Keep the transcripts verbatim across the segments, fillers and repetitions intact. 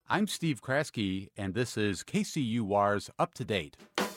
I'm Steve Kraske, and this is K C U R's Up to Date.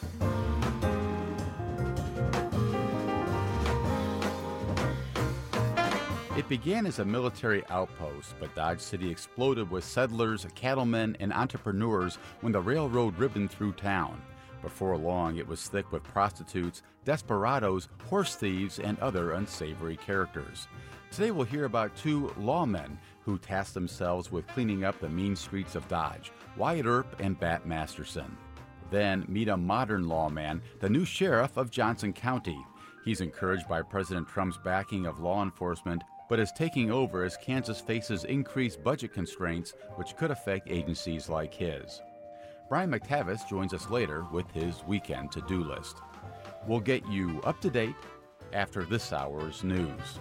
It began as a military outpost, but Dodge City exploded with settlers, cattlemen, and entrepreneurs when the railroad ribboned through town. Before long, it was thick with prostitutes, desperados, horse thieves, and other unsavory characters. Today we'll hear about two lawmen who tasked themselves with cleaning up the mean streets of Dodge, Wyatt Earp and Bat Masterson. Then meet a modern lawman, the new sheriff of Johnson County. He's encouraged by President Trump's backing of law enforcement, but is taking over as Kansas faces increased budget constraints, which could affect agencies like his. Brian McTavish joins us later with his weekend to-do list. We'll get you up to date after this hour's news.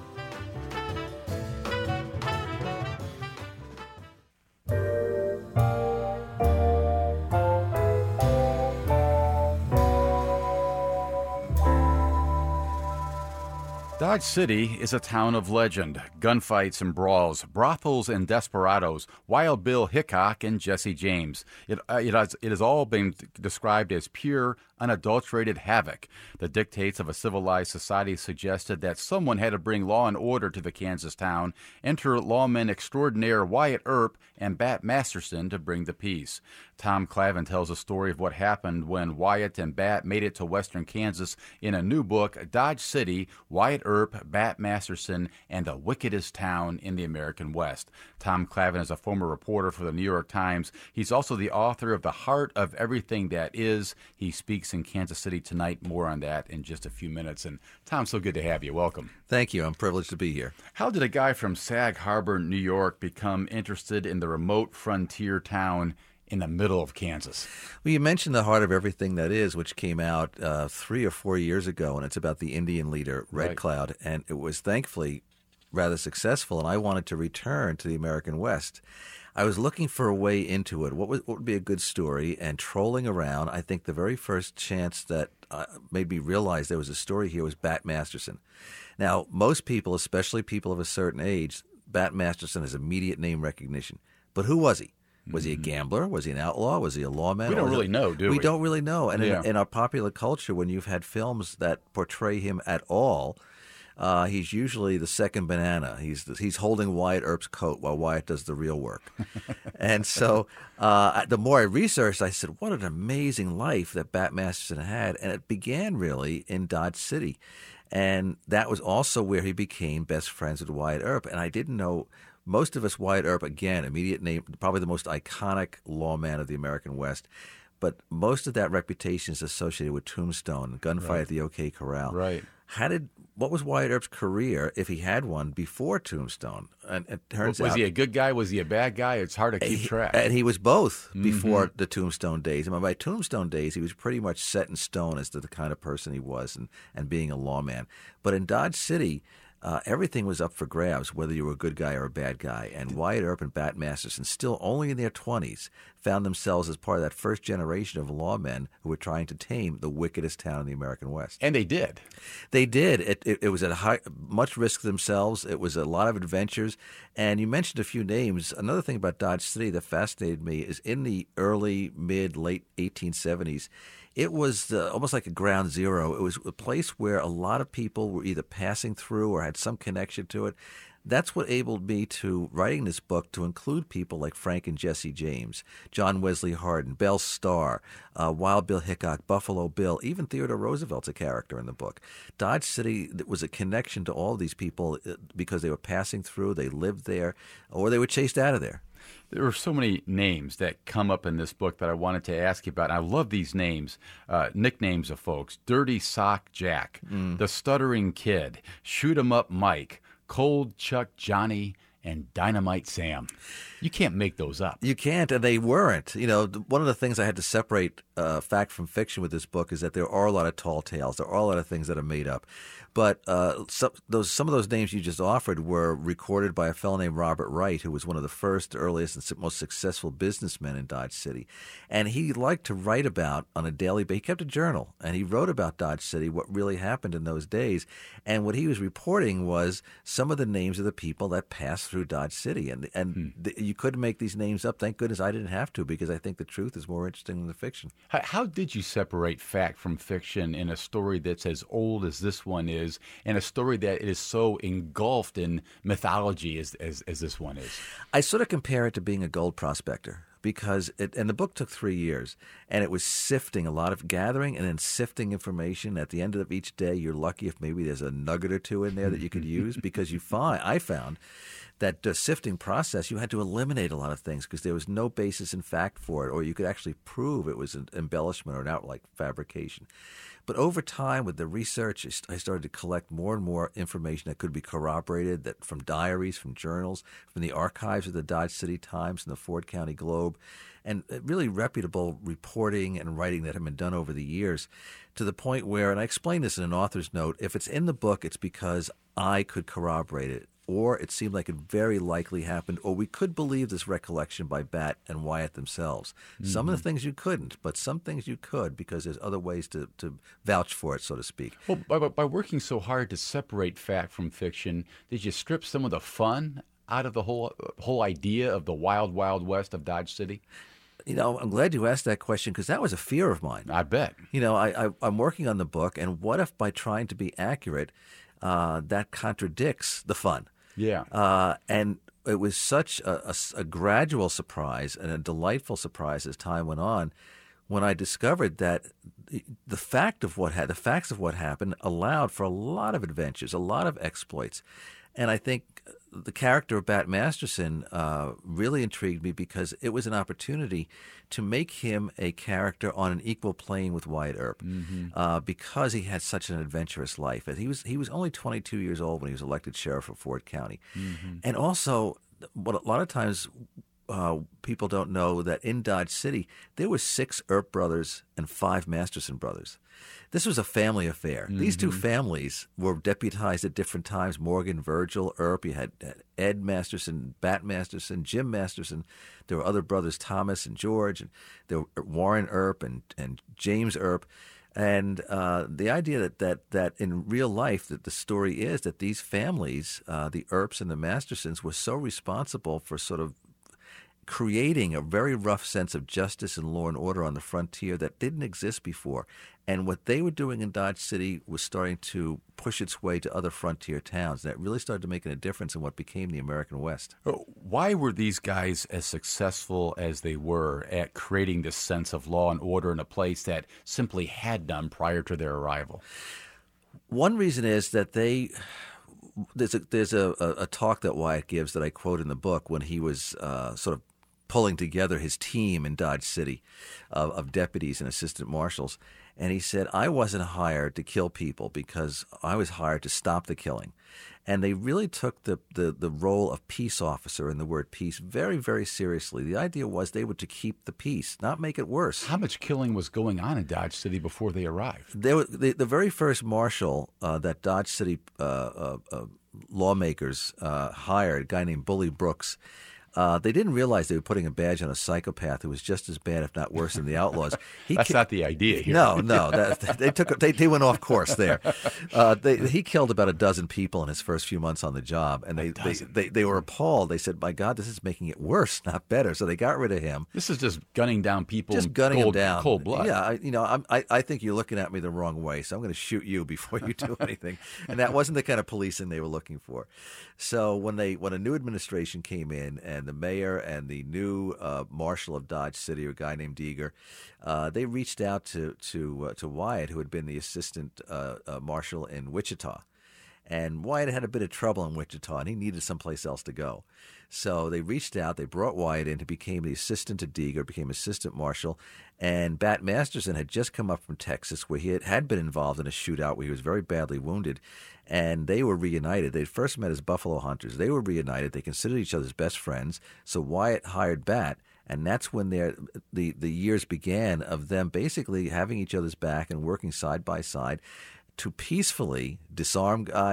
Dodge City is a town of legend. Gunfights and brawls, brothels and desperados, Wild Bill Hickok and Jesse James. It, uh, it, has, it has all been described as pure, unadulterated havoc. The dictates of a civilized society suggested that someone had to bring law and order to the Kansas town, enter lawmen extraordinaire Wyatt Earp and Bat Masterson to bring the peace. Tom Clavin tells a story of what happened when Wyatt and Bat made it to western Kansas in a new book, Dodge City, Wyatt Earp, Bat Masterson, and the Wickedest Town in the American West. Tom Clavin is a former reporter for the New York Times. He's also the author of The Heart of Everything That Is. He speaks in Kansas City tonight. More on that in just a few minutes. And Tom, so good to have you. Welcome. Thank you. I'm privileged to be here. How did a guy from Sag Harbor, New York, become interested in the remote frontier town in the middle of Kansas? Well, you mentioned The Heart of Everything That Is, which came out uh, three or four years ago, and it's about the Indian leader, Red Right. Cloud, and it was thankfully rather successful, and I wanted to return to the American West. I was looking for a way into it. What, was, what would be a good story? And trolling around, I think the very first chance that uh, made me realize there was a story here was Bat Masterson. Now, most people, especially people of a certain age, Bat Masterson has immediate name recognition. But who was he? Was he a gambler? Was he an outlaw? Was he a lawman? We don't Or was really it- know, do we? We don't really know. And Yeah. in, in our popular culture, when you've had films that portray him at all, uh, he's usually the second banana. He's he's holding Wyatt Earp's coat while Wyatt does the real work. And so uh, the more I researched, I said, what an amazing life that Bat Masterson had. And it began really in Dodge City. And that was also where he became best friends with Wyatt Earp. And I didn't know... Most of us, Wyatt Earp, again, immediate name, probably the most iconic lawman of the American West. But most of that reputation is associated with Tombstone, gunfight Right. at the OK Corral. Right. How did what was Wyatt Earp's career, if he had one, before Tombstone? And it turns was out he a good guy? Was he a bad guy? It's hard to keep he- track. And he was both before Mm-hmm. the Tombstone days. I mean, by Tombstone days, he was pretty much set in stone as to the kind of person he was and, and being a lawman. But in Dodge City, uh, everything was up for grabs, whether you were a good guy or a bad guy. And Wyatt Earp and Bat Masterson, still only in their twenties, found themselves as part of that first generation of lawmen who were trying to tame the wickedest town in the American West. And they did. They did. It, it, it was at high, much risk themselves. It was a lot of adventures. And you mentioned a few names. Another thing about Dodge City that fascinated me is in the early, mid, late eighteen seventies, it was uh, almost like a ground zero. It was a place where a lot of people were either passing through or had some connection to it. That's what enabled me to, writing this book, to include people like Frank and Jesse James, John Wesley Hardin, Belle Starr, uh, Wild Bill Hickok, Buffalo Bill, even Theodore Roosevelt's a character in the book. Dodge City was a connection to all these people uh, because they were passing through, they lived there, or they were chased out of there. There are so many names that come up in this book that I wanted to ask you about. I love these names, uh, nicknames of folks. Dirty Sock Jack, the Stuttering Kid, Shoot 'em Up Mike, Cold Chuck Johnny, and Dynamite Sam. You can't make those up. You can't, and they weren't. You know, th- one of the things I had to separate uh, fact from fiction with this book is that there are a lot of tall tales. There are a lot of things that are made up. But uh, some, those, some of those names you just offered were recorded by a fellow named Robert Wright, who was one of the first, earliest, and most successful businessmen in Dodge City. And he liked to write about, on a daily basis, he kept a journal, and he wrote about Dodge City, what really happened in those days. And what he was reporting was some of the names of the people that passed through Dodge City, and and Hmm. the, you couldn't make these names up. Thank goodness I didn't have to, because I think the truth is more interesting than the fiction. How, how did you separate fact from fiction in a story that's as old as this one is, and a story that is so engulfed in mythology as, as, as this one is? I sort of compare it to being a gold prospector, because it, and the book took three years, and it was sifting, a lot of gathering and then sifting information. At the end of each day, you're lucky if maybe there's a nugget or two in there that you could use, because you find, I found that uh, sifting process, you had to eliminate a lot of things because there was no basis in fact for it, or you could actually prove it was an embellishment or an outright fabrication. But over time, with the research, I started to collect more and more information that could be corroborated, that from diaries, from journals, from the archives of the Dodge City Times and the Ford County Globe, and really reputable reporting and writing that had been done over the years, to the point where, and I explain this in an author's note, if it's in the book, it's because I could corroborate it, or it seemed like it very likely happened, or we could believe this recollection by Bat and Wyatt themselves. Mm-hmm. Some of the things you couldn't, but some things you could, because there's other ways to, to vouch for it, so to speak. Well, by, by working so hard to separate fact from fiction, did you strip some of the fun out of the whole whole idea of the wild, wild west of Dodge City? You know, I'm glad you asked that question, because that was a fear of mine. I bet. You know, I, I, I'm working on the book, and what if by trying to be accurate, uh, that contradicts the fun? Yeah. Uh, and it was such a, a, a gradual surprise and a delightful surprise as time went on, when I discovered that the fact of what had the facts of what happened allowed for a lot of adventures, a lot of exploits. And I think the character of Bat Masterson uh, really intrigued me, because it was an opportunity to make him a character on an equal plane with Wyatt Earp, mm-hmm. uh, because he had such an adventurous life. He was he was only twenty-two years old when he was elected sheriff of Ford County. Mm-hmm. And also, what a lot of times uh, people don't know, that in Dodge City there were six Earp brothers and five Masterson brothers. This was a family affair. Mm-hmm. These two families were deputized at different times. Morgan, Virgil, Earp. You had Ed Masterson, Bat Masterson, Jim Masterson. There were other brothers, Thomas and George. And there were Warren Earp and, and James Earp. And uh, the idea that, that that in real life, that the story is that these families, uh, the Earps and the Mastersons, were so responsible for sort of creating a very rough sense of justice and law and order on the frontier that didn't exist before. And what they were doing in Dodge City was starting to push its way to other frontier towns. And that really started making a difference in what became the American West. Why were these guys as successful as they were at creating this sense of law and order in a place that simply had none prior to their arrival? One reason is that they... There's a, there's a, a talk that Wyatt gives that I quote in the book, when he was uh, sort of pulling together his team in Dodge City of, of deputies and assistant marshals. And he said, I wasn't hired to kill people, because I was hired to stop the killing. And they really took the, the, the role of peace officer and the word peace very, very seriously. The idea was they were to keep the peace, not make it worse. How much killing was going on in Dodge City before they arrived? There was, the, the very first marshal uh, that Dodge City uh, uh, uh, lawmakers uh, hired, a guy named Bully Brooks, Uh, they didn't realize they were putting a badge on a psychopath who was just as bad, if not worse, than the outlaws. He That's ki- not the idea here. No, no. That, they took they, they went off course there. Uh, they, he killed about a dozen people in his first few months on the job, and they, they, they, they were appalled. They said, my God, this is making it worse, not better. So they got rid of him. This is just gunning down people Just in gunning cold, them down. cold blood. Yeah, I, you know, I'm, I, I think you're looking at me the wrong way, so I'm going to shoot you before you do anything. And that wasn't the kind of policing they were looking for. So when they when a new administration came in, and the mayor and the new uh, marshal of Dodge City, a guy named Deeger, uh, they reached out to to uh, to Wyatt, who had been the assistant uh, uh, marshal in Wichita. And Wyatt had a bit of trouble in Wichita, and he needed someplace else to go. So they reached out. They brought Wyatt in, who became the assistant to Deeger, became assistant marshal. And Bat Masterson had just come up from Texas, where he had, had been involved in a shootout where he was very badly wounded. And they were reunited. They first met as buffalo hunters. They were reunited. They considered each other's best friends. So Wyatt hired Bat, and that's when their, the, the years began of them basically having each other's back and working side by side to peacefully disarm guys,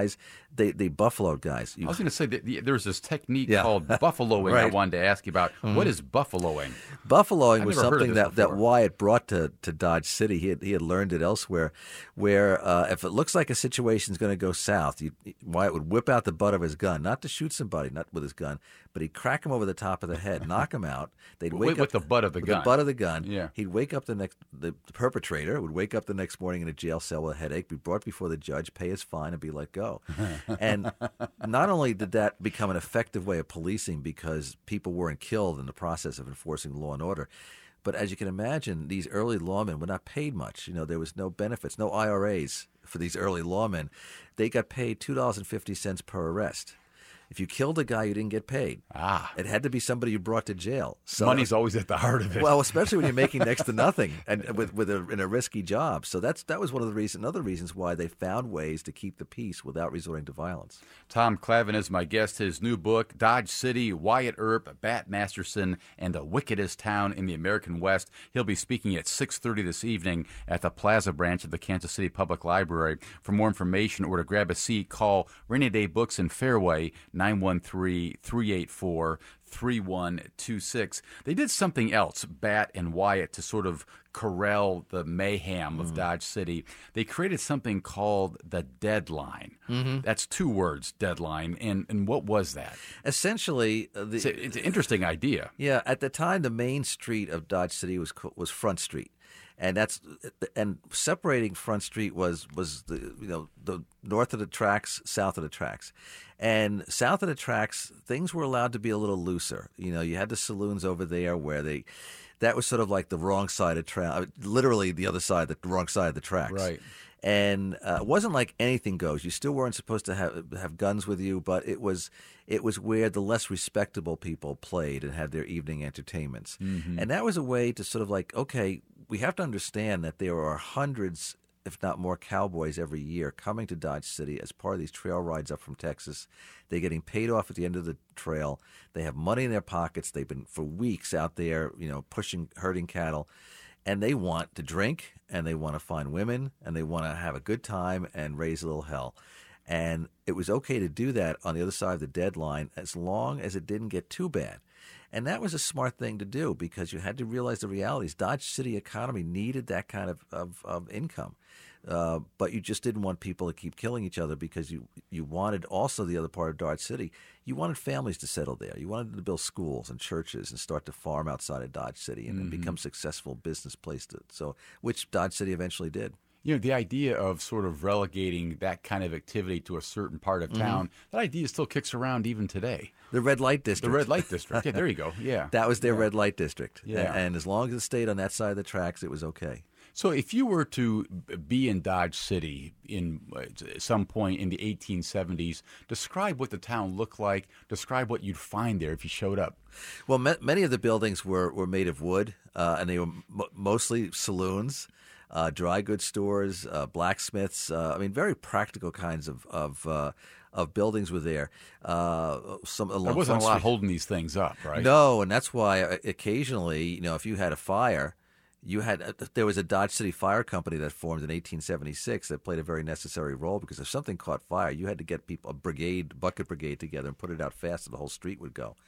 they they buffaloed guys. You, I was going to say that the, there's this technique Yeah. called buffaloing. Right. I wanted to ask you about. Mm-hmm. What is buffaloing? Buffaloing I've was never heard of something this that, that before. Wyatt brought to, to Dodge City. He had, he had learned it elsewhere, where uh, if it looks like a situation is going to go south, you, Wyatt would whip out the butt of his gun, not to shoot somebody, not with his gun, but he'd crack him over the top of the head, knock him out. They'd wake With- up with the butt of the with gun. The butt of the gun. Yeah. He'd wake up the next. The, the perpetrator would wake up the next morning in a jail cell with a headache, be brought before the judge, pay his fine, and be let go. And not only did that become an effective way of policing because people weren't killed in the process of enforcing law and order, but as you can imagine, these early lawmen were not paid much. You know, there was no benefits, no I R As for these early lawmen. They got paid two dollars and fifty cents per arrest. If you killed a guy, you didn't get paid. Ah. It had to be somebody you brought to jail. So, Money's always at the heart of it. well, especially when you're making next to nothing and with with a, in a risky job. So that's that was one of the reasons, other reasons why they found ways to keep the peace without resorting to violence. Tom Clavin is my guest. His new book, Dodge City, Wyatt Earp, Bat Masterson, and the Wickedest Town in the American West. He'll be speaking at six thirty this evening at the Plaza branch of the Kansas City Public Library. For more information or to grab a seat, call Rainy Day Books in Fairway, nine one three, three eight four, three one two six. They did something else, Bat and Wyatt, to sort of corral the mayhem of Dodge City. They created something called the Deadline. Mm-hmm. That's two words, Deadline. And and what was that? Essentially, uh, the, It's, a, it's an interesting idea. yeah, at the time, the main street of Dodge City was co- was Front Street, and that's and separating Front Street was was the you know the north of the tracks, south of the tracks, and south of the tracks things were allowed to be a little looser. You know, you had the saloons over there where they. That was sort of like the wrong side of track, literally the other side, the wrong side of the tracks. Right. And uh, it wasn't like anything goes. You still weren't supposed to have have guns with you, but it was it was where the less respectable people played and had their evening entertainments. Mm-hmm. And that was a way to sort of like, okay, we have to understand that there are hundreds, if not more, cowboys every year coming to Dodge City as part of these trail rides up from Texas. They're getting paid off at the end of the trail. They have money in their pockets. They've been for weeks out there, you know, pushing, herding cattle. And they want to drink, and they want to find women, and they want to have a good time and raise a little hell. And it was okay to do that on the other side of the deadline as long as it didn't get too bad. And that was a smart thing to do because you had to realize the realities. Dodge City economy needed that kind of, of, of income. Uh, but you just didn't want people to keep killing each other because you, you wanted also the other part of Dodge City. You wanted families to settle there. You wanted to build schools and churches and start to farm outside of Dodge City and, Mm-hmm. and become successful business place. To, so, which Dodge City eventually did. You know, the idea of sort of relegating that kind of activity to a certain part of town, that idea still kicks around even today. The red light The district. red light district. Yeah, there you go. Yeah. That was their red light district. Yeah. And, and as long as it stayed on that side of the tracks, it was okay. So if you were to be in Dodge City in uh, some point in the eighteen seventies, describe what the town looked like, describe what you'd find there if you showed up. Well, ma- many of the buildings were, were made of wood, uh, and they were m- mostly saloons, uh, dry goods stores, uh, blacksmiths. Uh, I mean, very practical kinds of of, uh, of buildings were there. Uh, some along There wasn't Front a lot Street. holding these things up, right? No, and that's why uh, occasionally, you know, if you had a fire, you had uh, there was a Dodge City Fire Company that formed in eighteen seventy-six that played a very necessary role because if something caught fire, you had to get people a brigade, bucket brigade together and put it out fast, so the whole street would go.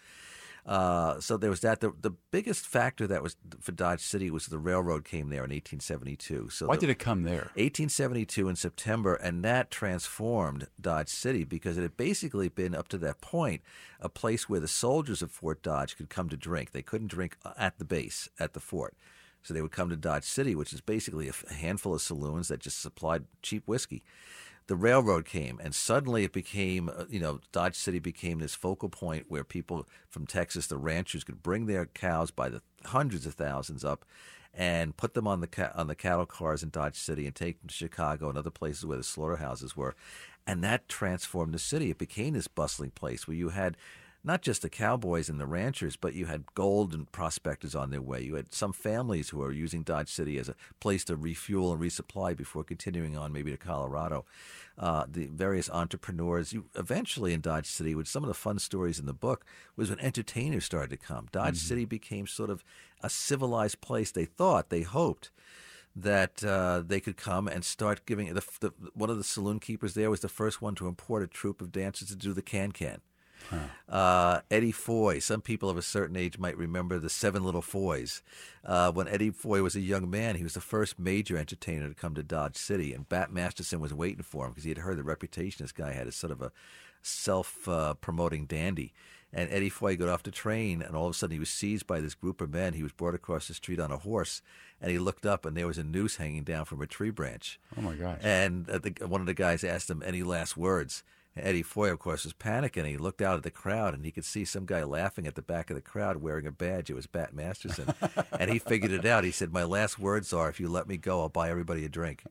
Uh, so there was that. The, the biggest factor that was for Dodge City was the railroad came there in eighteen seventy-two. So Why the, did it come there? eighteen seventy-two in September, and that transformed Dodge City because it had basically been up to that point a place where the soldiers of Fort Dodge could come to drink. They couldn't drink at the base at the fort. So they would come to Dodge City, which is basically a handful of saloons that just supplied cheap whiskey. The railroad came, and suddenly it became, uh, you know, Dodge City became this focal point where people from Texas, the ranchers, could bring their cows by the hundreds of thousands up and put them on the ca- on the cattle cars in Dodge City and take them to Chicago and other places where the slaughterhouses were. And that transformed the city. It became this bustling place where you had not just the cowboys and the ranchers, but you had gold and prospectors on their way. You had some families who were using Dodge City as a place to refuel and resupply before continuing on maybe to Colorado. Uh, the various entrepreneurs. You eventually in Dodge City, with some of the fun stories in the book, was when entertainers started to come. Dodge mm-hmm. City became sort of a civilized place. They thought, they hoped, that uh, they could come and start giving. The, the, one of the saloon keepers there was the first one to import a troupe of dancers to do the can-can. Huh. Uh, Eddie Foy. Some people of a certain age might remember the Seven Little Foys. Uh, when Eddie Foy was a young man, he was the first major entertainer to come to Dodge City, and Bat Masterson was waiting for him because he had heard the reputation this guy had as sort of a self-promoting uh, dandy. And Eddie Foy got off the train, and all of a sudden he was seized by this group of men. He was brought across the street on a horse, and he looked up, and there was a noose hanging down from a tree branch. Oh, my gosh. And uh, the, one of the guys asked him, any last words? Eddie Foy, of course, was panicking. He looked out at the crowd, and he could see some guy laughing at the back of the crowd wearing a badge. It was Bat Masterson. And he figured it out. He said, my last words are, if you let me go, I'll buy everybody a drink.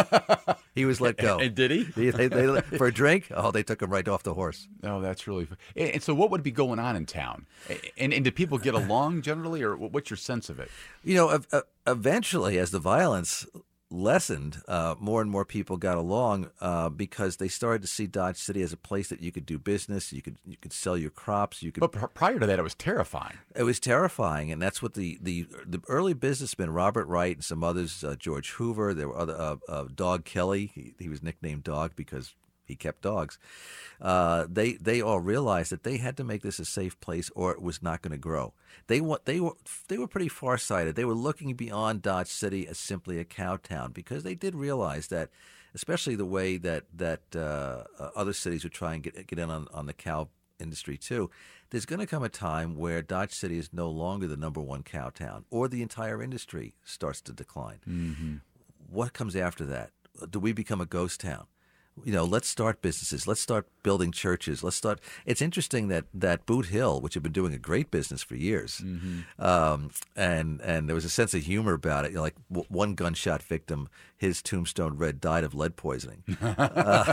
He was let go. And did he? they, they, they, for a drink? Oh, they took him right off the horse. Oh, that's really fun. And so what would be going on in town? And, and did people get along generally, or what's your sense of it? You know, eventually, as the violence lessened, uh, more and more people got along uh, because they started to see Dodge City as a place that you could do business, you could you could sell your crops. You could. But pr- prior to that, it was terrifying. It was terrifying, and that's what the the, the early businessmen, Robert Wright and some others, uh, George Hoover, there were other uh, uh, Dog Kelly. He, he was nicknamed Dog because he kept dogs. Uh, they they all realized that they had to make this a safe place, or it was not going to grow. They want they were they were pretty farsighted. They were looking beyond Dodge City as simply a cow town, because they did realize that, especially the way that that uh, other cities would try and get get in on, on the cow industry too. There's going to come a time where Dodge City is no longer the number one cow town, or the entire industry starts to decline. Mm-hmm. What comes after that? Do we become a ghost town? You know, let's start businesses. Let's start building churches. Let's start. It's interesting that, that Boot Hill, which had been doing a great business for years, mm-hmm. um, and and there was a sense of humor about it. You know, like w- one gunshot victim, his tombstone read, "Died of lead poisoning." uh,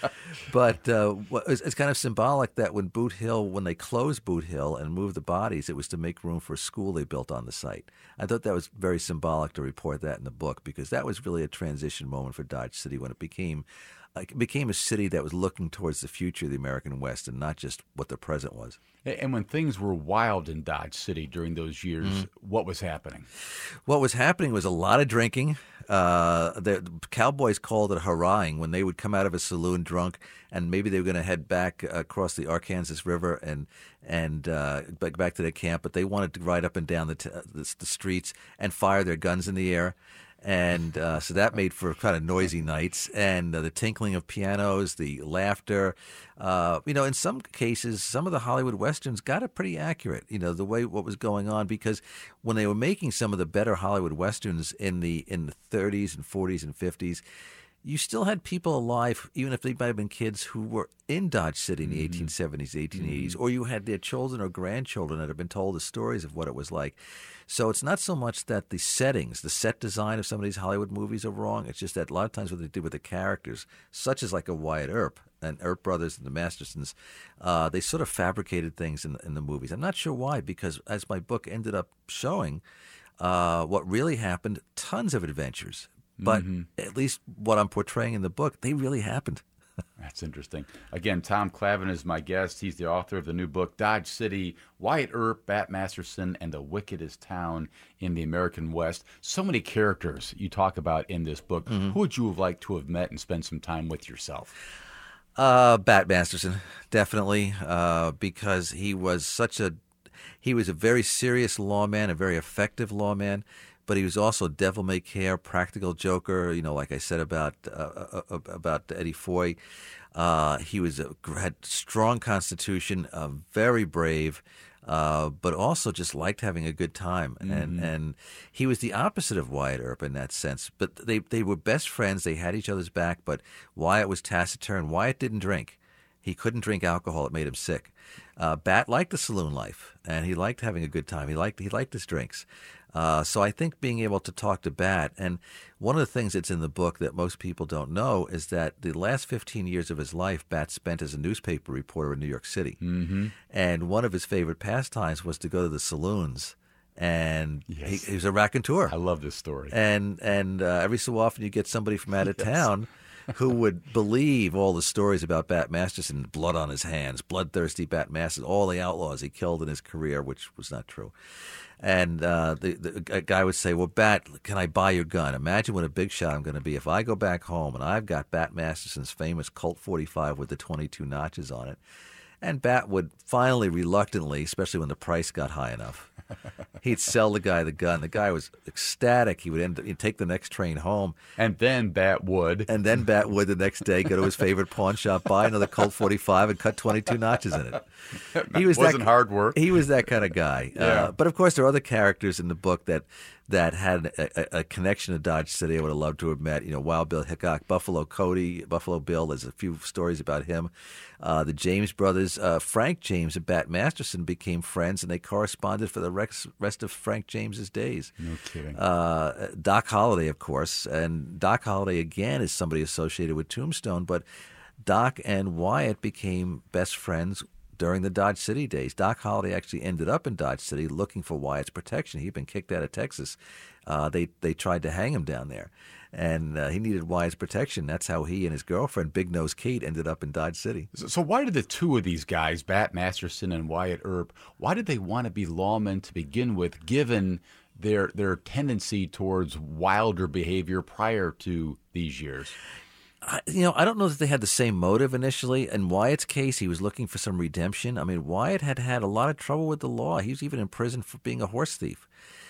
but uh, it's, it's kind of symbolic that when Boot Hill, when they closed Boot Hill and moved the bodies, it was to make room for a school they built on the site. I thought that was very symbolic to report that in the book, because that was really a transition moment for Dodge City when it became. It became a city that was looking towards the future of the American West and not just what the present was. And when things were wild in Dodge City during those years, mm. what was happening? What was happening was a lot of drinking. Uh, the, the cowboys called it hurrahing when they would come out of a saloon drunk, and maybe they were going to head back across the Arkansas River and and uh, back back to their camp, but they wanted to ride up and down the, t- the, the streets and fire their guns in the air. And uh, so that made for kind of noisy nights, and uh, the tinkling of pianos, the laughter. Uh, you know, in some cases, some of the Hollywood Westerns got it pretty accurate, you know, the way what was going on, because when they were making some of the better Hollywood Westerns in the in the thirties and forties and fifties, you still had people alive, even if they might have been kids, who were in Dodge City in the mm-hmm. eighteen seventies, eighteen eighties, mm-hmm. or you had their children or grandchildren that had been told the stories of what it was like. So it's not so much that the settings, the set design of some of these Hollywood movies are wrong. It's just that a lot of times what they did with the characters, such as like a Wyatt Earp and Earp Brothers and the Mastersons, uh, they sort of fabricated things in, in the movies. I'm not sure why, because as my book ended up showing, uh, what really happened, tons of adventures. But mm-hmm. at least what I'm portraying in the book, they really happened. That's interesting. Again, Tom Clavin is my guest. He's the author of the new book, Dodge City, Wyatt Earp, Bat Masterson, and the Wickedest Town in the American West. So many characters you talk about in this book. Mm-hmm. Who would you have liked to have met and spend some time with yourself? Uh, Bat Masterson, definitely, uh, because he was such a he was a very serious lawman, a very effective lawman. But he was also devil-may-care, practical joker. You know, like I said about uh, about Eddie Foy, uh, he was a, had strong constitution, uh, very brave, uh, but also just liked having a good time. Mm-hmm. And and he was the opposite of Wyatt Earp in that sense. But they they were best friends. They had each other's back. But Wyatt was taciturn. Wyatt didn't drink. He couldn't drink alcohol. It made him sick. Uh, Bat liked the saloon life, and he liked having a good time. He liked he liked his drinks. Uh, so I think being able to talk to Bat, and one of the things that's in the book that most people don't know is that the last fifteen years of his life, Bat spent as a newspaper reporter in New York City. Mm-hmm. And one of his favorite pastimes was to go to the saloons. And yes. he, he was a raconteur. I love this story. And and uh, every so often you get somebody from out of yes. town who would believe all the stories about Bat Masterson, blood on his hands, bloodthirsty Bat Masterson, all the outlaws he killed in his career, which was not true. And uh, the, the guy would say, well, Bat, can I buy your gun? Imagine what a big shot I'm going to be if I go back home and I've got Bat Masterson's famous Colt forty-five with the twenty-two notches on it. And Bat would finally, reluctantly, especially when the price got high enough, he'd sell the guy the gun. The guy was ecstatic. He would end, he'd take the next train home. And then Bat would. And then Bat would the next day go to his favorite pawn shop, buy another Colt forty-five, and cut twenty-two notches in it. He was wasn't that, hard work. He was that kind of guy. Yeah. Uh, but, of course, there are other characters in the book that that had a, a connection to Dodge City I would have loved to have met. You know, Wild Bill Hickok, Buffalo Cody, Buffalo Bill. There's a few stories about him. Uh, the James brothers, uh, Frank James and Bat Masterson became friends, and they corresponded for the rest, rest of Frank James's days. No kidding. Uh, Doc Holliday, of course. And Doc Holliday, again, is somebody associated with Tombstone. But Doc and Wyatt became best friends during the Dodge City days. Doc Holliday actually ended up in Dodge City looking for Wyatt's protection. He'd been kicked out of Texas. Uh, they they tried to hang him down there, and uh, he needed Wyatt's protection. That's how he and his girlfriend, Big Nose Kate, ended up in Dodge City. So, so why did the two of these guys, Bat Masterson and Wyatt Earp, why did they want to be lawmen to begin with, given their their tendency towards wilder behavior prior to these years? I, you know, I don't know that they had the same motive initially. In Wyatt's case, he was looking for some redemption. I mean, Wyatt had had a lot of trouble with the law. He was even in prison for being a horse thief.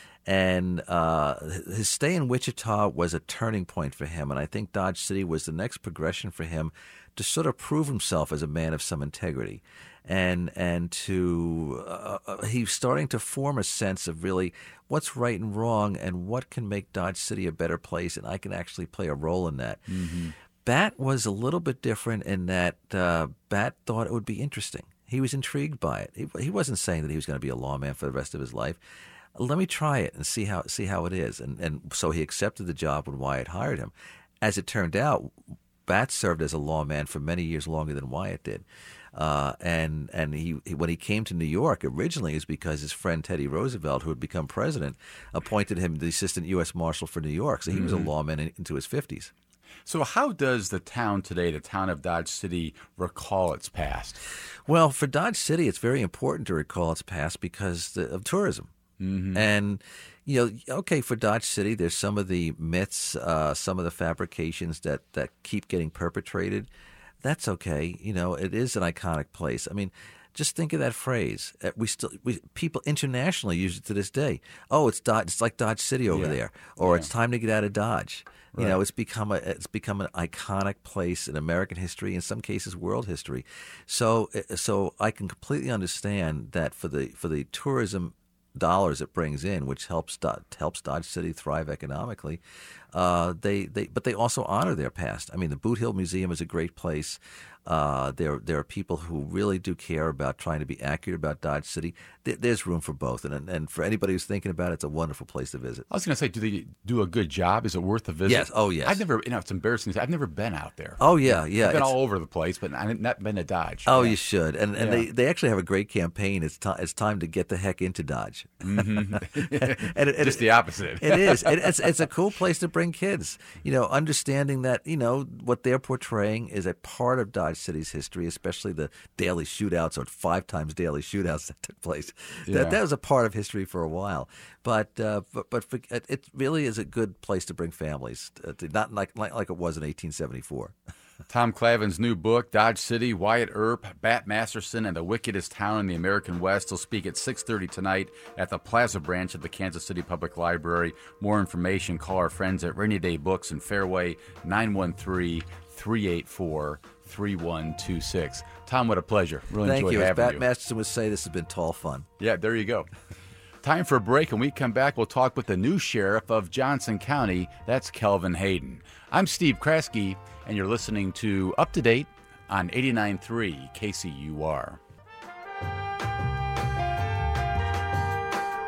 And uh, his stay in Wichita was a turning point for him. And I think Dodge City was the next progression for him to sort of prove himself as a man of some integrity. And and to uh, he's starting to form a sense of really what's right and wrong and what can make Dodge City a better place. And I can actually play a role in that. Mm-hmm. Bat was a little bit different in that uh, Bat thought it would be interesting. He was intrigued by it. He, he wasn't saying that he was going to be a lawman for the rest of his life. Let me try it and see how see how it is. And and so he accepted the job when Wyatt hired him. As it turned out, Bat served as a lawman for many years longer than Wyatt did. Uh, and and he when he came to New York originally, it was because his friend Teddy Roosevelt, who had become president, appointed him the assistant U S Marshal for New York. So he mm-hmm. was a lawman in, into his fifties. So how does the town today, the town of Dodge City, recall its past? Well, for Dodge City, it's very important to recall its past because the, of tourism. Mm-hmm. And, you know, okay, for Dodge City, there's some of the myths, uh, some of the fabrications that, that keep getting perpetrated. That's okay. You know, it is an iconic place. I mean, just think of that phrase. We still we, people internationally use it to this day. Oh, it's Dodge, it's like Dodge City over yeah. there, or yeah. it's time to get out of Dodge. You right. know, it's become a it's become an iconic place in American history, in some cases, world history. So, so I can completely understand that for the for the tourism dollars it brings in, which helps helps Dodge City thrive economically. Uh, they they but they also honor their past. I mean, the Boot Hill Museum is a great place. Uh, there there are people who really do care about trying to be accurate about Dodge City. There, there's room for both, and and for anybody who's thinking about it, it's a wonderful place to visit. I was going to say, do they do a good job? Is it worth a visit? Yes. Oh, yes. I've never, you know, it's embarrassing. I've never been out there. Oh, yeah, yeah. I've been it's, all over the place, but I've not been to Dodge. Oh, yeah. you should. And and yeah. they, they actually have a great campaign. It's, t- it's time to get the heck into Dodge. Mm-hmm. and it, Just it, the opposite. It is. It, it's it's a cool place to bring kids. You know, understanding that, you know, what they're portraying is a part of Dodge City's history, especially the daily shootouts or five times daily shootouts that took place. Yeah. That that was a part of history for a while. But uh, but but for, it really is a good place to bring families, uh, to, not like, like like it was in eighteen seventy-four. Tom Clavin's new book, Dodge City, Wyatt Earp, Bat Masterson, and the Wickedest Town in the American West, will speak at six thirty tonight at the Plaza branch of the Kansas City Public Library. More information, call our friends at Rainy Day Books in Fairway, nine one three, three eight four, three one two six. Tom, what a pleasure. Really Thank enjoyed you. having As Bat you. Masterson would say, this has been tall fun. Yeah, there you go. Time for a break, and we come back, we'll talk with the new sheriff of Johnson County. That's Kelvin Hayden. I'm Steve Kraske, and you're listening to Up to Date on eighty-nine point three K C U R.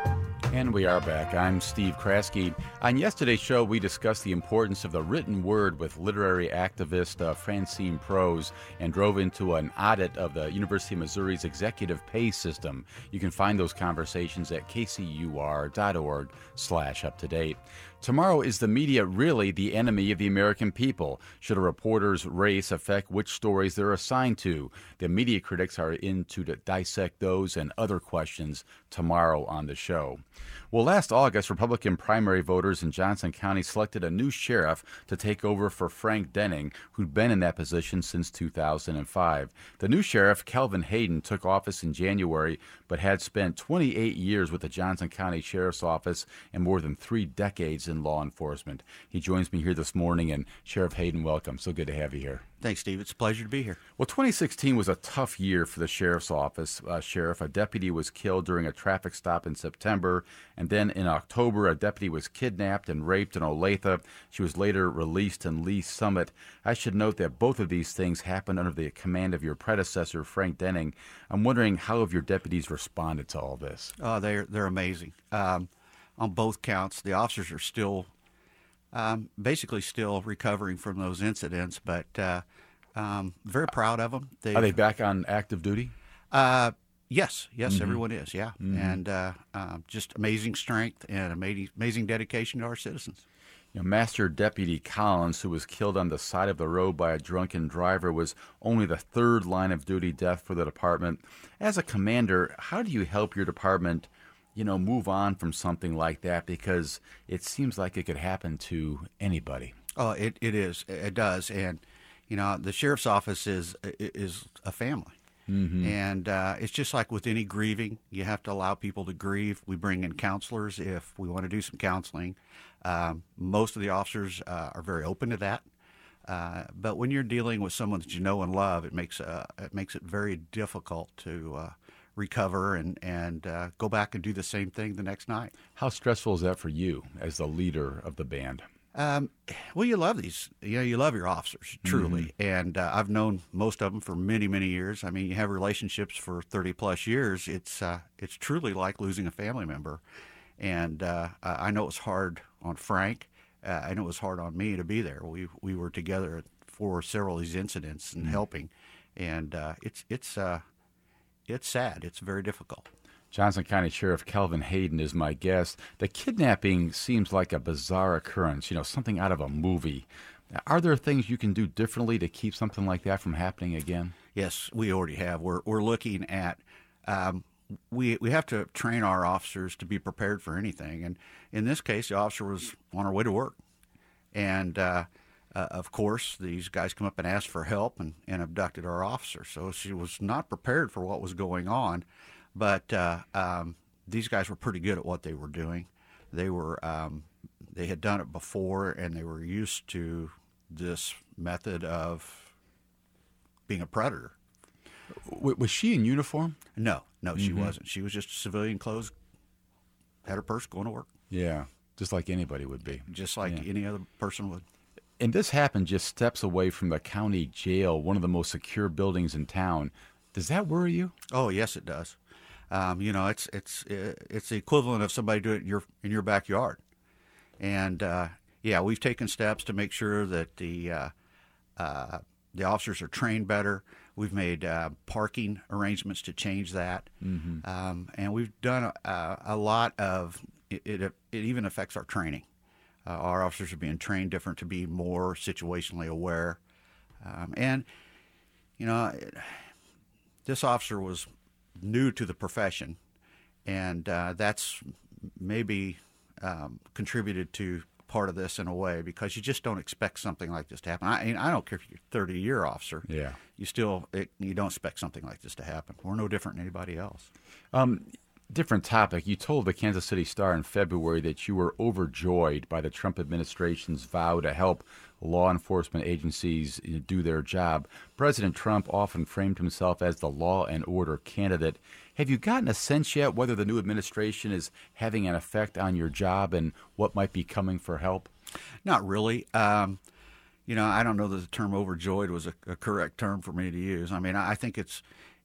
And we are back. I'm Steve Kraske. On yesterday's show, we discussed the importance of the written word with literary activist uh, Francine Prose and drove into an audit of the University of Missouri's executive pay system. You can find those conversations at kcur.org slash up to date. Tomorrow, is the media really the enemy of the American people? Should a reporter's race affect which stories they're assigned to? The media critics are in to dissect those and other questions tomorrow on the show. Well, last August, Republican primary voters in Johnson County selected a new sheriff to take over for Frank Denning, who'd been in that position since two thousand five. The new sheriff, Kelvin Hayden, took office in January, but had spent twenty-eight years with the Johnson County Sheriff's Office and more than three decades in law enforcement. He joins me here this morning, and Sheriff Hayden, welcome. So good to have you here. Thanks, Steve. It's a pleasure to be here. Well, twenty sixteen was a tough year for the Sheriff's Office. Uh, Sheriff, a deputy was killed during a traffic stop in September, and then in October, a deputy was kidnapped and raped in Olathe. She was later released in Lee Summit. I should note that both of these things happened under the command of your predecessor, Frank Denning. I'm wondering, how have your deputies responded to all this? Oh, they're they're amazing. Um, on both counts, the officers are still um, basically still recovering from those incidents, but uh, um, very proud of them. They've, are they back on active duty? Uh, yes, yes, Mm-hmm. everyone is, yeah. Mm-hmm. And uh, uh, just amazing strength and amazing, amazing dedication to our citizens. You know, Master Deputy Collins, who was killed on the side of the road by a drunken driver, was only the third line of duty death for the department. As a commander, how do you help your department, you know, move on from something like that? Because it seems like it could happen to anybody. Oh, it, it is. It does. And, you know, the sheriff's office is is a family. Mm-hmm. And uh, it's just like with any grieving, you have to allow people to grieve. We bring in counselors if we want to do some counseling. Um, most of the officers uh, are very open to that. Uh, but when you're dealing with someone that you know and love, it makes uh, it makes it very difficult to uh, recover and and uh, go back and do the same thing the next night. How stressful is that for you as the leader of the band? Um, well, you love these, you know, you love your officers, truly. Mm-hmm. And uh, I've known most of them for many, many years. I mean, you have relationships for thirty plus years. It's, uh, it's truly like losing a family member. And uh, I know it was hard on Frank. Uh, I know it was hard on me to be there. We, we were together for several of these incidents and mm-hmm. helping. And uh, it's, it's, uh, it's sad. It's very difficult. Johnson County Sheriff Kelvin Hayden is my guest. The kidnapping seems like a bizarre occurrence, you know, something out of a movie. Are there things you can do differently to keep something like that from happening again? Yes, we already have. We're we're looking at um, we we have to train our officers to be prepared for anything. And in this case, the officer was on her way to work, and uh, uh, of course, these guys come up and ask for help and, and abducted our officer. So she was not prepared for what was going on. But uh, um, these guys were pretty good at what they were doing. They were um, they had done it before, and they were used to this method of being a predator. W- was she in uniform? No, no, she Mm-hmm. wasn't. She was just civilian clothes, had her purse, going to work. Yeah, just like anybody would be. Just like yeah. any other person would. And this happened just steps away from the county jail, one of the most secure buildings in town. Does that worry you? Oh, yes, it does. Um, you know, it's it's it's the equivalent of somebody doing it in your in your backyard, and uh, yeah, we've taken steps to make sure that the uh, uh, the officers are trained better. We've made uh, parking arrangements to change that, mm-hmm. um, and we've done a, a lot of it. It, it even affects our training. Uh, our officers are being trained different to be more situationally aware, um, and you know, it, this officer was new to the profession, and uh, that's maybe um, contributed to part of this in a way, because you just don't expect something like this to happen. I, I don't care if you're a thirty-year officer. Yeah, you still it, you don't expect something like this to happen. We're no different than anybody else. Um, different topic. You told the Kansas City Star in February that you were overjoyed by the Trump administration's vow to help law enforcement agencies do their job. President Trump often framed himself as the law and order candidate. Have you gotten a sense yet whether the new administration is having an effect on your job and what might be coming for help? Not really. Um, you know, I don't know that the term overjoyed was a, a correct term for me to use. I mean, I think it's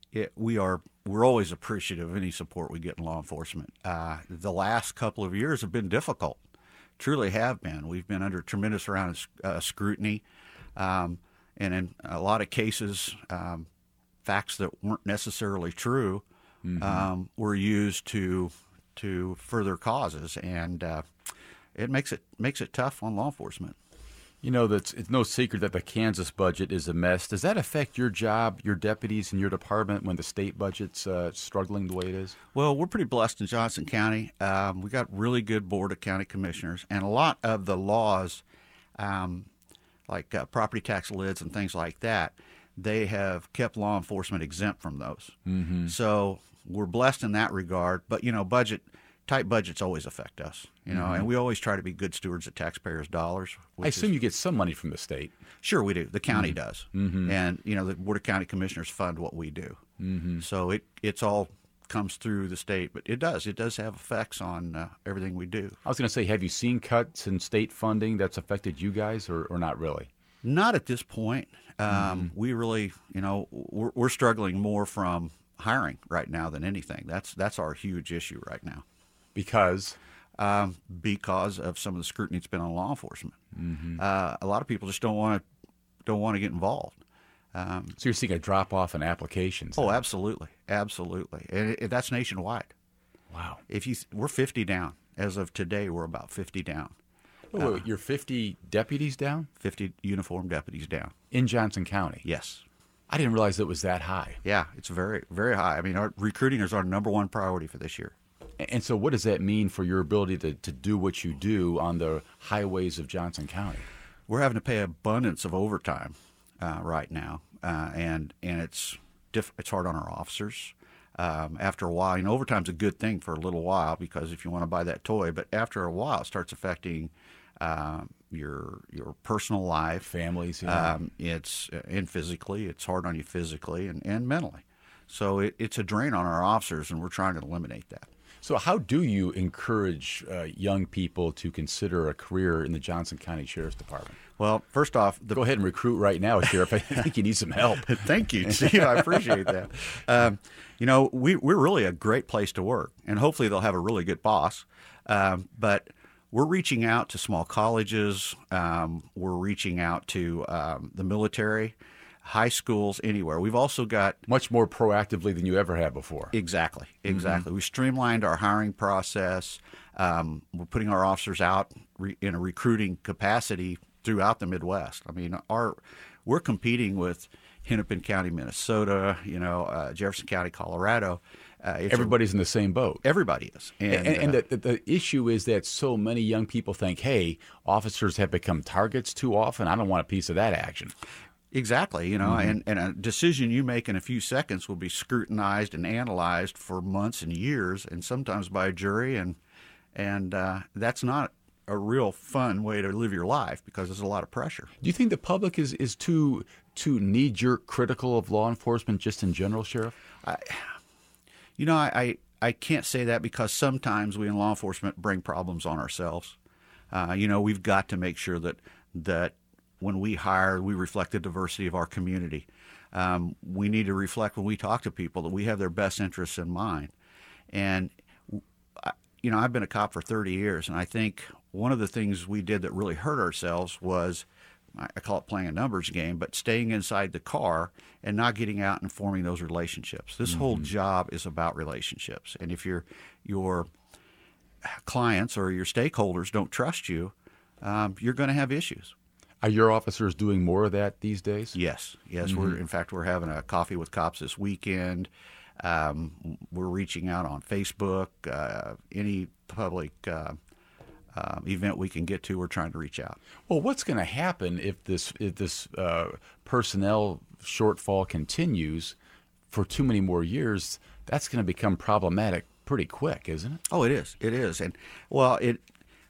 it, we are we're always appreciative of any support we get in law enforcement. Uh, the last couple of years have been difficult, truly have been. We've been under tremendous amount of uh, scrutiny, um, and in a lot of cases, um, facts that weren't necessarily true mm-hmm. um, were used to to further causes, and uh, it makes it makes it tough on law enforcement. You know, that's, it's no secret that the Kansas budget is a mess. Does that affect your job, your deputies, and your department when the state budget's uh, struggling the way it is? Well, we're pretty blessed in Johnson County. Um, we got really good board of county commissioners, and a lot of the laws, um, like uh, property tax lids and things like that, they have kept law enforcement exempt from those. Mm-hmm. So we're blessed in that regard. But, you know, budget tight budgets always affect us, you know, mm-hmm. and we always try to be good stewards of taxpayers' dollars. I assume is, you get some money from the state. Sure, we do. The county mm-hmm. does, mm-hmm. and you know, the board of county commissioners fund what we do. Mm-hmm. So it it's all comes through the state, but it does it does have effects on uh, everything we do. I was going to say, have you seen cuts in state funding that's affected you guys, or, or not really? Not at this point. Um, mm-hmm. We really, you know, we're, we're struggling more from hiring right now than anything. That's that's our huge issue right now. Because? Um, because of some of the scrutiny that's been on law enforcement. Mm-hmm. Uh, a lot of people just don't want to don't want to get involved. Um, so you're seeing a drop off in applications? Oh, then? absolutely, absolutely, and it, it, that's nationwide. Wow. If you we're fifty down as of today, we're about fifty down. Oh, wait, uh, you're fifty deputies down? fifty uniformed deputies down in Johnson County. Yes. I didn't realize it was that high. Yeah, it's very very high. I mean, our recruiting is our number one priority for this year. And so what does that mean for your ability to, to do what you do on the highways of Johnson County? We're having to pay abundance of overtime uh, right now, uh, and and it's diff- it's hard on our officers. Um, after a while, you know, overtime's a good thing for a little while because if you want to buy that toy, but after a while, it starts affecting uh, your your personal life, families. Yeah. Um, it's and physically, it's hard on you physically and, and mentally. So it, it's a drain on our officers, and we're trying to eliminate that. So how do you encourage uh, young people to consider a career in the Johnson County Sheriff's Department? Well, first off, the... go ahead and recruit right now, Sheriff. I think you need some help. Thank you, Steve. I appreciate that. Um, you know, we, we're really a great place to work, and hopefully they'll have a really good boss. Um, but we're reaching out to small colleges. Um, we're reaching out to um, the military, high schools, anywhere. We've also got much more proactively than you ever have before. Exactly, exactly. Mm-hmm. We streamlined our hiring process. Um, we're putting our officers out re- in a recruiting capacity throughout the Midwest. I mean, our we're competing with Hennepin County, Minnesota. You know, uh, Jefferson County, Colorado. Uh, Everybody's a, in the same boat. Everybody is. And, and, and uh, the, the issue is that so many young people think, hey, officers have become targets too often. I don't want a piece of that action. Exactly, you know, mm-hmm. and, and a decision you make in a few seconds will be scrutinized and analyzed for months and years, and sometimes by a jury, and and uh, that's not a real fun way to live your life because there's a lot of pressure. Do you think the public is, is too too knee-jerk critical of law enforcement just in general, Sheriff? I, you know, I, I, I can't say that because sometimes we in law enforcement bring problems on ourselves. Uh, you know, we've got to make sure that that when we hire, we reflect the diversity of our community. Um, we need to reflect when we talk to people that we have their best interests in mind. And, you know, I've been a cop for thirty years, and I think one of the things we did that really hurt ourselves was, I call it playing a numbers game, but staying inside the car and not getting out and forming those relationships. This mm-hmm. whole job is about relationships. And if your your clients or your stakeholders don't trust you, um, you're going to have issues. Are your officers doing more of that these days? Yes, yes. Mm-hmm. We're in fact we're having a coffee with cops this weekend. Um, we're reaching out on Facebook. Uh, any public uh, uh, event we can get to, we're trying to reach out. Well, what's going to happen if this if this uh, personnel shortfall continues for too many more years? That's going to become problematic pretty quick, isn't it? Oh, it is. It is. And well, it.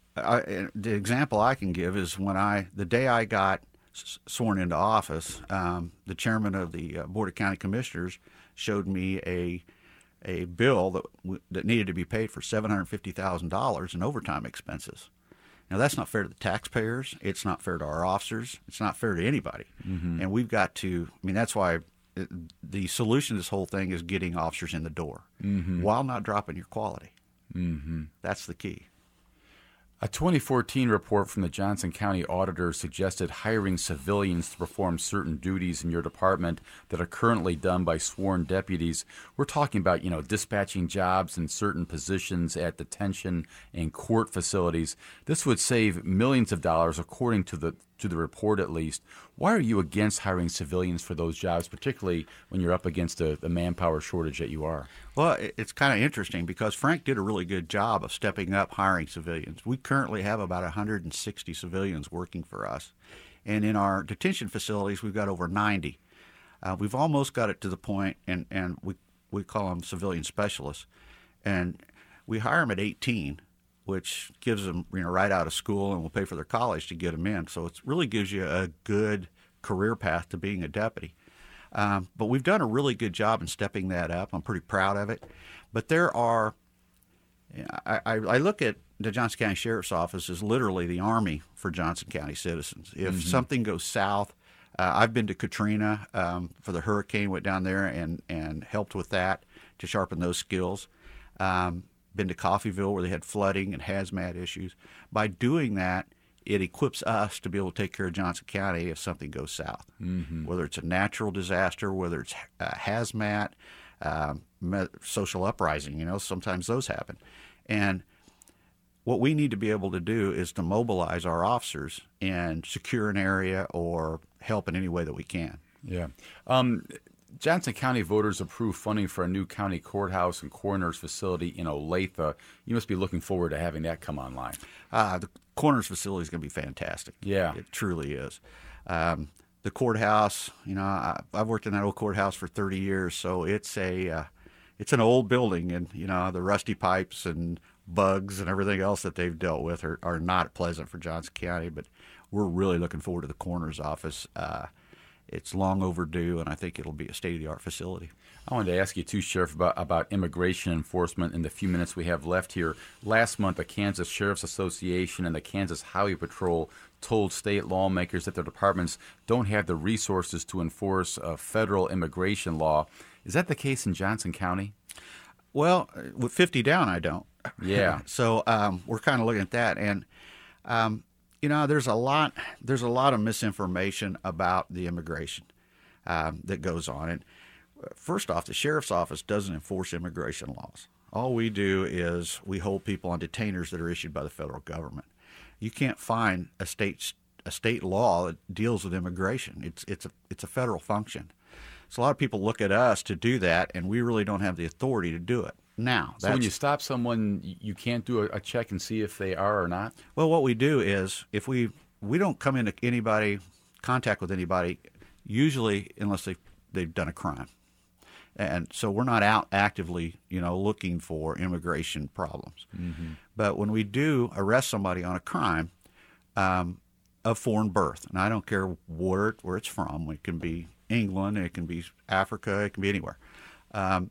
I, the example I can give is when I, the day I got s- sworn into office, um, the chairman of the uh, Board of County Commissioners showed me a a bill that w- that needed to be paid for seven hundred fifty thousand dollars in overtime expenses. Now, that's not fair to the taxpayers. It's not fair to our officers. It's not fair to anybody. Mm-hmm. And we've got to, I mean, that's why the solution to this whole thing is getting officers in the door mm-hmm. while not dropping your quality. Mm-hmm. That's the key. A twenty fourteen report from the Johnson County Auditor suggested hiring civilians to perform certain duties in your department that are currently done by sworn deputies. We're talking about, you know, dispatching jobs in certain positions at detention and court facilities. This would save millions of dollars, according to the to the report at least. Why are you against hiring civilians for those jobs, particularly when you're up against the, the manpower shortage that you are? Well, it's kind of interesting because Frank did a really good job of stepping up hiring civilians. We currently have about one hundred sixty civilians working for us. And in our detention facilities, we've got over ninety. Uh, we've almost got it to the point, and, and we, we call them civilian specialists. And we hire them at eighteen, which gives them, you know, right out of school, and we'll pay for their college to get them in. So it really gives you a good career path to being a deputy. Um, but we've done a really good job in stepping that up. I'm pretty proud of it. But there are, I, I, I look at the Johnson County Sheriff's Office as literally the Army for Johnson County citizens. If mm-hmm. something goes south, uh, I've been to Katrina um, for the hurricane, went down there and, and helped with that to sharpen those skills. Um, been to Coffeyville where they had flooding and hazmat issues. By doing that, it equips us to be able to take care of Johnson County if something goes south, mm-hmm. whether it's a natural disaster, whether it's uh, hazmat, um, social uprising. You know, sometimes those happen. And what we need to be able to do is to mobilize our officers and secure an area or help in any way that we can. Yeah. Um, Johnson County voters approved funding for a new county courthouse and coroner's facility in Olathe. You must be looking forward to having that come online. Uh, the coroner's facility is going to be fantastic. Yeah. It truly is. Um, the courthouse, you know, I, I've worked in that old courthouse for thirty years, so it's a uh, it's an old building, and, you know, the rusty pipes and bugs and everything else that they've dealt with are, are not pleasant for Johnson County, but we're really looking forward to the coroner's office. Uh, It's long overdue, and I think it'll be a state-of-the-art facility. I wanted to ask you, too, Sheriff, about, about immigration enforcement in the few minutes we have left here. Last month, the Kansas Sheriff's Association and the Kansas Highway Patrol told state lawmakers that their departments don't have the resources to enforce a federal immigration law. Is that the case in Johnson County? Well, with fifty down, I don't. Yeah. so um, we're kind of looking at that, and um, you know, there's a lot. There's a lot of misinformation about the immigration um, that goes on. And first off, the sheriff's office doesn't enforce immigration laws. All we do is we hold people on detainers that are issued by the federal government. You can't find a state a state law that deals with immigration. It's it's a it's a federal function. So a lot of people look at us to do that, and we really don't have the authority to do it. Now, so when you stop someone, you can't do a, a check and see if they are or not? Well, what we do is if we we don't come into anybody, contact with anybody, usually unless they they've done a crime. And so we're not out actively, you know, looking for immigration problems. Mm-hmm. But when we do arrest somebody on a crime um, of foreign birth, and I don't care where, where it's from, it can be England, it can be Africa, it can be anywhere, um,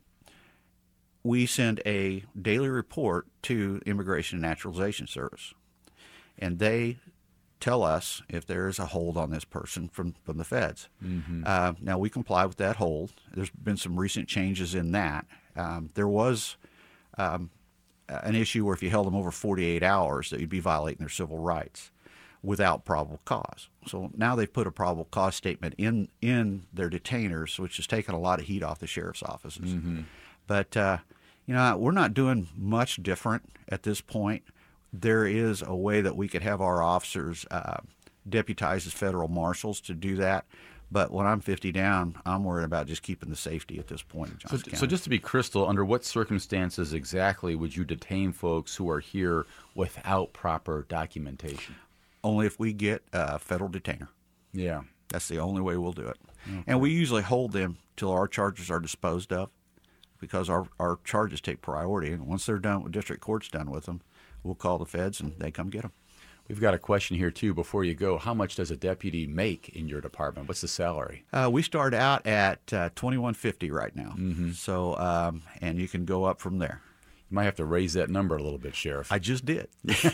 we send a daily report to Immigration and Naturalization Service. And they tell us if there is a hold on this person from, from the feds. Mm-hmm. Uh, now, we comply with that hold. There's been some recent changes in that. Um, there was um, an issue where if you held them over forty-eight hours, that you'd be violating their civil rights without probable cause. So now they've put a probable cause statement in, in their detainers, which has taken a lot of heat off the sheriff's offices. Mm-hmm. But, uh, you know, we're not doing much different at this point. There is a way that we could have our officers uh, deputized as federal marshals to do that. But when I'm fifty down, I'm worried about just keeping the safety at this point in Johnson so, County. So just to be crystal, under what circumstances exactly would you detain folks who are here without proper documentation? Only if we get a federal detainer. Yeah. That's the only way we'll do it. Okay. And we usually hold them till our charges are disposed of because our, our charges take priority. And once they're done, district court's done with them, we'll call the feds and they come get them. We've got a question here, too, before you go. How much does a deputy make in your department? What's the salary? Uh, we start out at uh, twenty-one fifty right now. Mm-hmm. So, um, and you can go up from there. You might have to raise that number a little bit, Sheriff. I just did.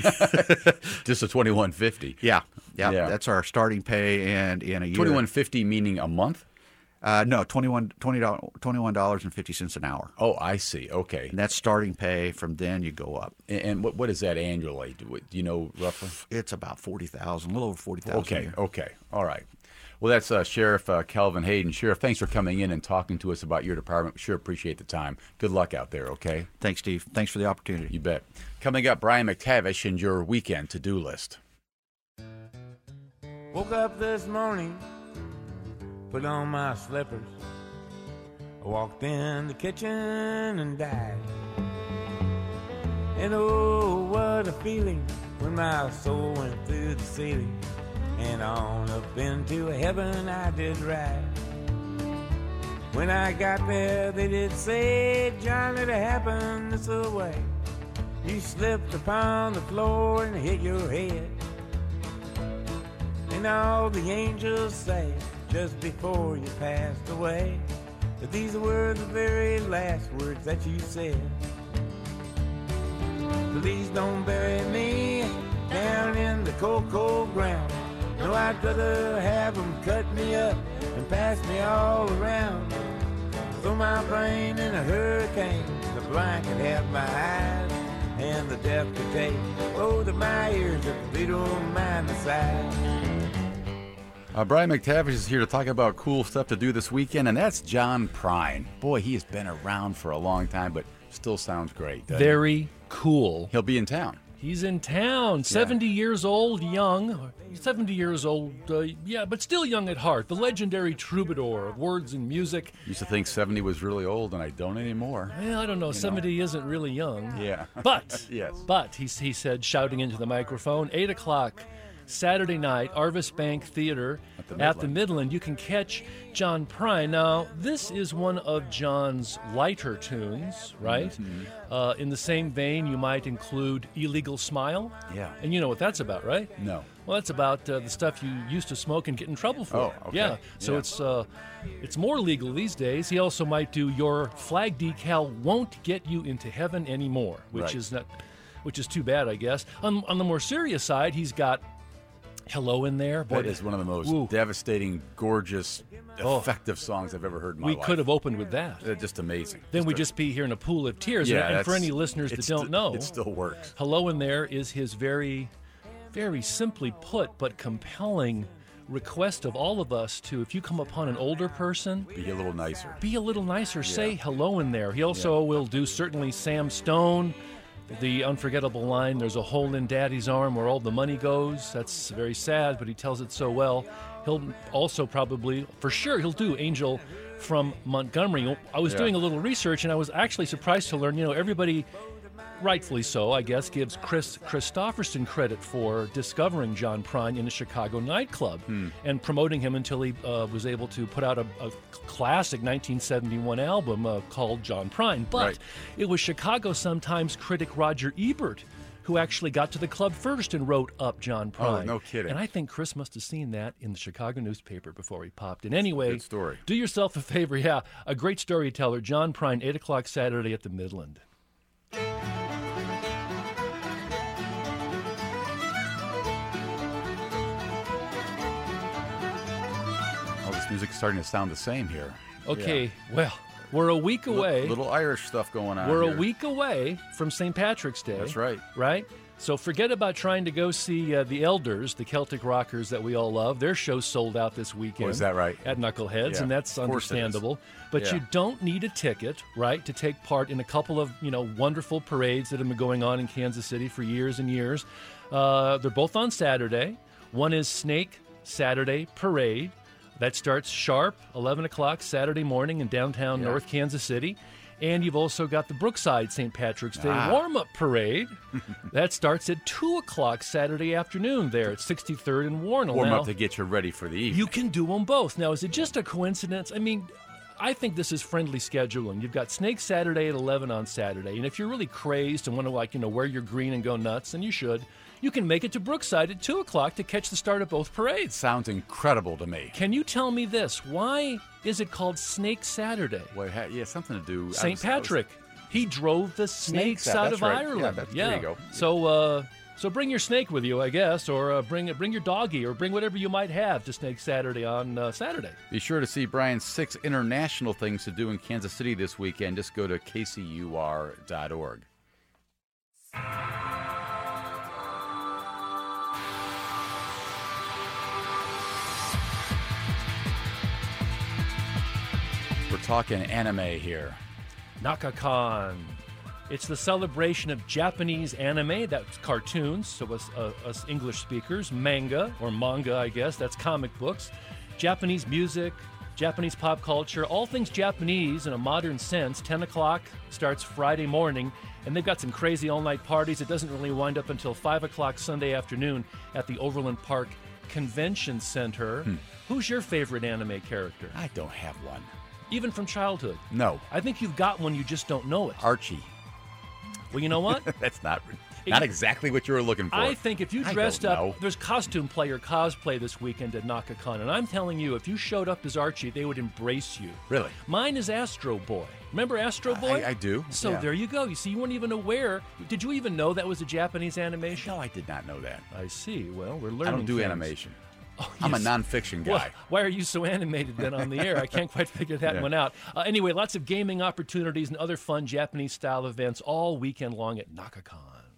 Just a twenty-one fifty. Yeah, yeah, yeah. That's our starting pay, and in a year. twenty-one fifty meaning a month? Uh, no, twenty-one dollars and fifty cents an hour. Oh, I see. Okay. And that's starting pay. From then you go up. And, and what what is that annually? Do, do you know roughly? It's about forty thousand, a little over forty thousand. Okay. Okay. All right. Well, that's uh, Sheriff uh, Kelvin Hayden. Sheriff, thanks for coming in and talking to us about your department. We sure appreciate the time. Good luck out there. Okay. Thanks, Steve. Thanks for the opportunity. You bet. Coming up, Brian McTavish and your weekend to-do list. Woke up this morning, put on my slippers. I walked in the kitchen and died. And oh, what a feeling when my soul went through the ceiling. And on up into heaven I did ride. When I got there they did say, John, it happened this way. You slipped upon the floor and hit your head. And all the angels say, just before you passed away, that these were the very last words that you said. Please don't bury me down in the cold, cold ground. No, I'd rather have them cut me up and pass me all around. Throw my brain in a hurricane, the blind could have my eyes, and the deaf could take both of my ears if they don't mind the size. Uh, Brian McTavish is here to talk about cool stuff to do this weekend, and that's John Prine. Boy, he has been around for a long time, but still sounds great. Very cool. He'll be in town. He's in town, seventy yeah. years old, young. seventy years old, uh, yeah, but still young at heart. The legendary troubadour of words and music. Used to think seventy was really old, and I don't anymore. Well, I don't know. You seventy know. Isn't really young. Yeah. But, yes. but he, he said, shouting into the microphone, eight o'clock Saturday night, Arvis Bank Theater at the, at the Midland. You can catch John Prine. Now, this is one of John's lighter tunes, right? Mm-hmm. Uh, in the same vein, you might include Illegal Smile. Yeah. And you know what that's about, right? No. Well, that's about uh, the stuff you used to smoke and get in trouble for. Oh, okay. Yeah. So yeah. it's uh, it's more legal these days. He also might do Your Flag Decal Won't Get You Into Heaven Anymore, which right. is not, which is too bad, I guess. On, on the more serious side, he's got Hello in There. Boy, that is one of the most Ooh. devastating, gorgeous, Oh. effective songs I've ever heard in my we life. could have opened with that. They're just amazing. Then just we'd a, just be here in a pool of tears. Yeah, and, and for any listeners that don't st- know, it still works. Hello in There is his very, very simply put but compelling request of all of us to, if you come upon an older person, be a little nicer. Be a little nicer. Yeah. Say hello in there. He also yeah. will do certainly Sam Stone. The unforgettable line, there's a hole in Daddy's arm where all the money goes. That's very sad, but he tells it so well. He'll also probably, for sure, he'll do Angel from Montgomery. I was yeah. doing a little research, and I was actually surprised to learn, you know, everybody, rightfully so, I guess, gives Chris Christopherson credit for discovering John Prine in a Chicago nightclub hmm. and promoting him until he uh, was able to put out a, a classic nineteen seventy-one album uh, called John Prine. But right. it was Chicago Sun-Times critic Roger Ebert who actually got to the club first and wrote up John Prine. Oh, no kidding. And I think Chris must have seen that in the Chicago newspaper before he popped in. Anyway, good story. Do yourself a favor. Yeah, a great storyteller, John Prine, eight o'clock Saturday at the Midland. Music's starting to sound the same here. Okay, yeah. well, we're a week away. L- little Irish stuff going on. We're here. a week away from Saint Patrick's Day. That's right. Right? So forget about trying to go see uh, the Elders, the Celtic rockers that we all love. Their show's sold out this weekend. Oh, is that right? At Knuckleheads, yeah. and that's understandable. But yeah. you don't need a ticket, right, to take part in a couple of, you know, wonderful parades that have been going on in Kansas City for years and years. Uh, they're both on Saturday. One is Snake Saturday Parade. That starts sharp, eleven o'clock Saturday morning in downtown yeah. North Kansas City. And you've also got the Brookside Saint Patrick's Day ah. warm-up parade. That starts at two o'clock Saturday afternoon there at sixty-third and Warnell. Warm now, up to get you ready for the evening. You can do them both. Now, is it just a coincidence? I mean, I think this is friendly scheduling. You've got Snake Saturday at eleven on Saturday. And if you're really crazed and want to, like, you know, wear your green and go nuts, and you should, you can make it to Brookside at two o'clock to catch the start of both parades. Sounds incredible to me. Can you tell me this? Why is it called Snake Saturday? Well, it ha- yeah, something to do. Saint Patrick. Was... He drove the snakes, snakes out, out of right. Ireland. Yeah, that's, yeah. There you go. So uh, So bring your snake with you, I guess, or uh, bring bring your doggy, or bring whatever you might have to Snake Saturday on uh, Saturday. Be sure to see Brian's six international things to do in Kansas City this weekend. Just go to K C U R dot org. We're talking anime here. NakaCon. It's the celebration of Japanese anime, that's cartoons, so us, uh, us English speakers, manga, or manga, I guess, that's comic books, Japanese music, Japanese pop culture, all things Japanese in a modern sense. ten o'clock starts Friday morning, and they've got some crazy all-night parties. It doesn't really wind up until five o'clock Sunday afternoon at the Overland Park Convention Center. Hmm. Who's your favorite anime character? I don't have one. Even from childhood? No. I think you've got one, you just don't know it. Archie. Well, you know what? That's not not exactly what you were looking for. I think if you I dressed don't up, know. there's costume play or cosplay this weekend at NakaCon, and I'm telling you, if you showed up as Archie, they would embrace you. Really? Mine is Astro Boy. Remember Astro Boy? I, I do. So yeah. there you go. You see, you weren't even aware. Did you even know that was a Japanese animation? No, I did not know that. I see. Well, we're learning I don't do things. animation. Oh, I'm a yes. nonfiction guy. Well, why are you so animated then on the air? I can't quite figure that Yeah. one out. Uh, anyway, lots of gaming opportunities and other fun Japanese-style events all weekend long at NakaCon.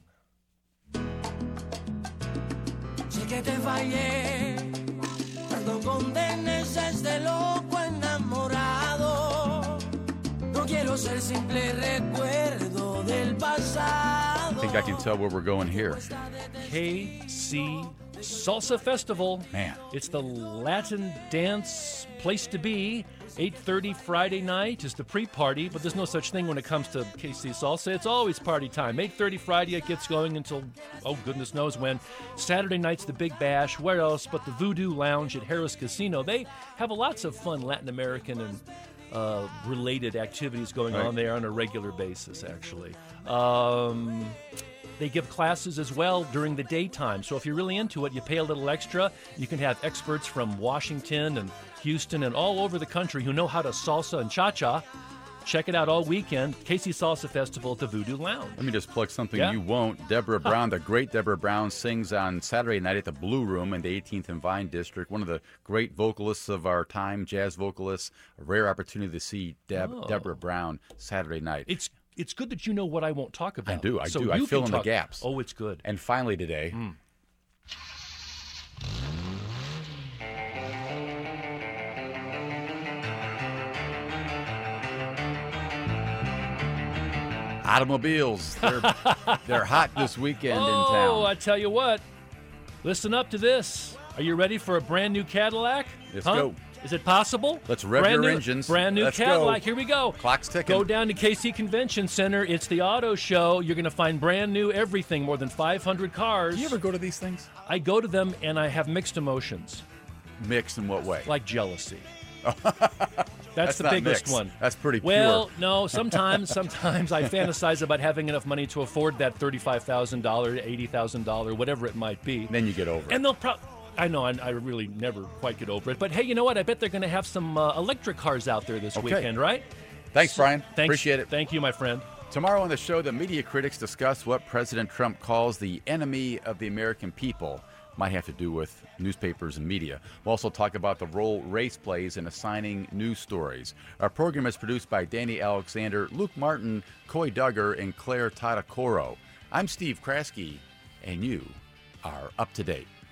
Sé que te fallé, no condenes a este loco enamorado. No quiero ser simple recuerdo del pasado. I think I can tell where we're going here. K C Salsa Festival. Man. It's the Latin dance place to be. eight thirty Friday night is the pre-party, but there's no such thing when it comes to K C Salsa. It's always party time. eight thirty Friday, it gets going until, oh, goodness knows when. Saturday night's the Big Bash. Where else but the Voodoo Lounge at Harris Casino? They have lots of fun Latin American and uh, related activities going Right. on there on a regular basis, actually. Um... They give classes as well during the daytime. So if you're really into it, you pay a little extra. You can have experts from Washington and Houston and all over the country who know how to salsa and cha-cha. Check it out all weekend. K C Salsa Festival at the Voodoo Lounge. Let me just plug something Yeah? you won't. Deborah Brown, the great Deborah Brown, sings on Saturday night at the Blue Room in the eighteenth and Vine District. One of the great vocalists of our time, jazz vocalists. A rare opportunity to see Deb, Oh. Deborah Brown Saturday night. It's it's good that you know what I won't talk about. I do, I So do. I you fill can in the talk- gaps. Oh, it's good. And finally today, Mm. automobiles. They're, they're hot this weekend oh, in town. I tell you what. Listen up to this. Are you ready for a brand new Cadillac? Let's Huh? go. Is it possible? Let's rev brand your new, engines. Brand new Let's go. Cadillac. Here we go. Clock's ticking. Go down to K C Convention Center. It's the auto show. You're going to find brand new everything, more than five hundred cars. Do you ever go to these things? I go to them and I have mixed emotions, Mixed in what way? like jealousy. That's, That's the not biggest mixed. one. That's pretty Well, pure. no, sometimes sometimes I fantasize about having enough money to afford that thirty-five thousand dollars, eighty thousand dollars, whatever it might be. Then you get over it. And they'll probably... I know, I, I really never quite get over it. But hey, you know what? I bet they're going to have some uh, electric cars out there this Okay. weekend, right? Thanks, Brian. Thanks. Appreciate it. Thank you, my friend. Tomorrow on the show, the media critics discuss what President Trump calls the enemy of the American people. Might have to do with newspapers and media. We'll also talk about the role race plays in assigning news stories. Our program is produced by Danny Alexander, Luke Martin, Coy Duggar, and Claire Tadakoro. I'm Steve Kraske, and you are up to date.